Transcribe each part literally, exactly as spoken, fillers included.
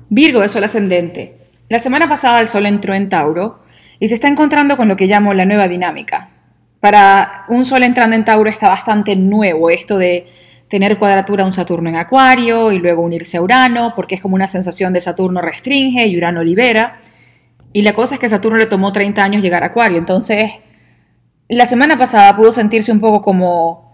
Virgo de Sol ascendente. La semana pasada el Sol entró en Tauro y se está encontrando con lo que llamo la nueva dinámica. Para un Sol entrando en Tauro está bastante nuevo esto de tener cuadratura a un Saturno en Acuario y luego unirse a Urano, porque es como una sensación de Saturno restringe y Urano libera. Y la cosa es que a Saturno le tomó treinta años llegar a Acuario, entonces la semana pasada pudo sentirse un poco como,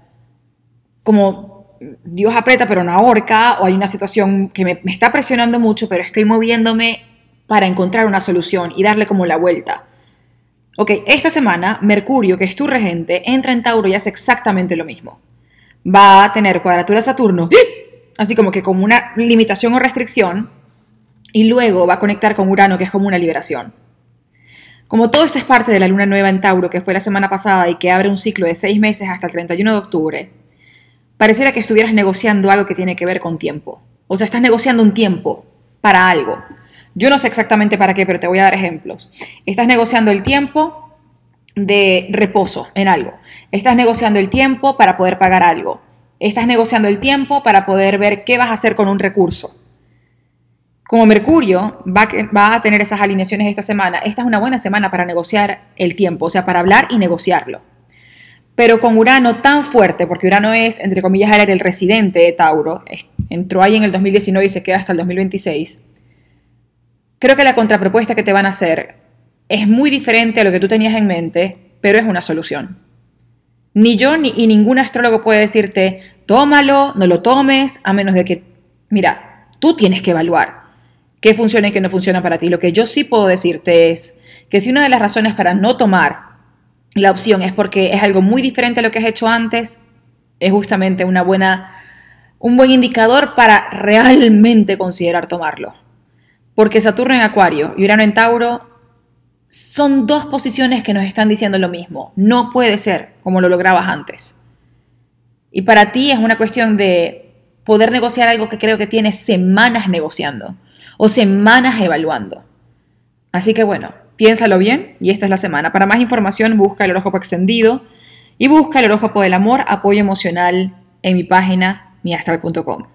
como Dios aprieta pero no ahorca, o hay una situación que me, me está presionando mucho, pero estoy moviéndome para encontrar una solución y darle como la vuelta. Ok, esta semana Mercurio, que es tu regente, entra en Tauro y hace exactamente lo mismo. Va a tener cuadratura Saturno, así como que como una limitación o restricción, y luego va a conectar con Urano, que es como una liberación. Como todo esto es parte de la luna nueva en Tauro, que fue la semana pasada y que abre un ciclo de seis meses hasta el treinta y uno de octubre, pareciera que estuvieras negociando algo que tiene que ver con tiempo. O sea, estás negociando un tiempo para algo. Yo no sé exactamente para qué, pero te voy a dar ejemplos. Estás negociando el tiempo de reposo en algo. Estás negociando el tiempo para poder pagar algo. Estás negociando el tiempo para poder ver qué vas a hacer con un recurso. Como Mercurio va, va a tener esas alineaciones esta semana, esta es una buena semana para negociar el tiempo, o sea, para hablar y negociarlo. Pero con Urano tan fuerte, porque Urano es, entre comillas, era el residente de Tauro, entró ahí en el dos mil diecinueve y se queda hasta el dos mil veintiséis, creo que la contrapropuesta que te van a hacer es muy diferente a lo que tú tenías en mente, pero es una solución. Ni yo ni y ningún astrólogo puede decirte, tómalo, no lo tomes, a menos de que, mira, tú tienes que evaluar qué funciona y qué no funciona para ti. Lo que yo sí puedo decirte es que si una de las razones para no tomar la opción es porque es algo muy diferente a lo que has hecho antes, es justamente una buena, un buen indicador para realmente considerar tomarlo. Porque Saturno en Acuario y Urano en Tauro son dos posiciones que nos están diciendo lo mismo. No puede ser como lo lograbas antes. Y para ti es una cuestión de poder negociar algo que creo que tienes semanas negociando o semanas evaluando. Así que bueno, piénsalo bien y esta es la semana. Para más información busca el horóscopo extendido y busca el horóscopo del amor, apoyo emocional en mi página mi astral punto com.